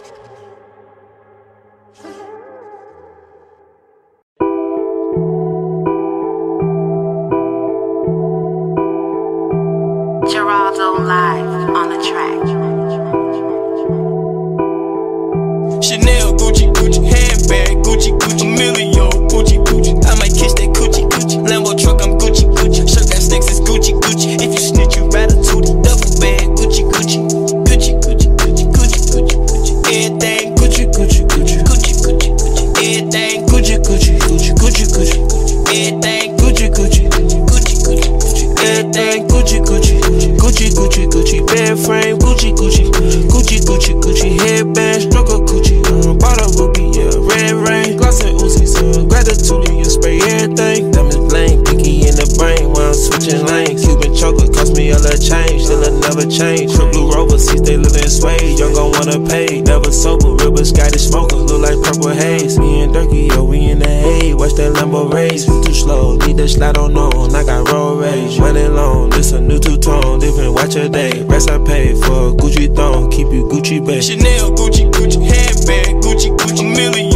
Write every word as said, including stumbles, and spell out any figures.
Geraldo live on the track. Chanel, Gucci, Gucci, handbag, Gucci, Gucci, Emilio, Gucci, Gucci. I might kiss that Gucci, Gucci. Lambo truck, I'm Gucci, Gucci. Shirt got sticks, it's Gucci, Gucci. If you snitch, you ratatouille. Duffel bag, Gucci, Gucci, Gucci, Gucci, Gucci, Gucci, Gucci, Gucci. Everything Gucci, Gucci, Gucci, Gucci, Gucci, Gucci. Everything Gucci, Gucci, Gucci, Gucci, Gucci. Everything Gucci, Gucci, Gucci, Gucci, Gucci. Everything Gucci, Gucci, Gucci, Gucci, Gucci. Bed frame, Gucci, Gucci, Gucci, Gucci, Gucci. Headband, stroke of Gucci. Um, bottle ruby, yeah, red rain. Gloss and Uzi, so gratitude, you spray everything. Diamonds blank, picky in the brain while I'm switching lanes. Cuban chocolate cost me a little change, still it never change. True blue rover seats, they live in suede. Young gon' wanna pay, never sober. Real but Scottish smoker, look like purple haze. Me and Durkee, yo, we in the hay. Watch that Lambo race, we too slow. Need the slide on on, I got road rage. Money long, this a new two-tone, different watch a day. Rest I pay for a Gucci thong, keep you Gucci babe. Chanel, Gucci, Gucci, handbag, Gucci, Gucci, Emilio.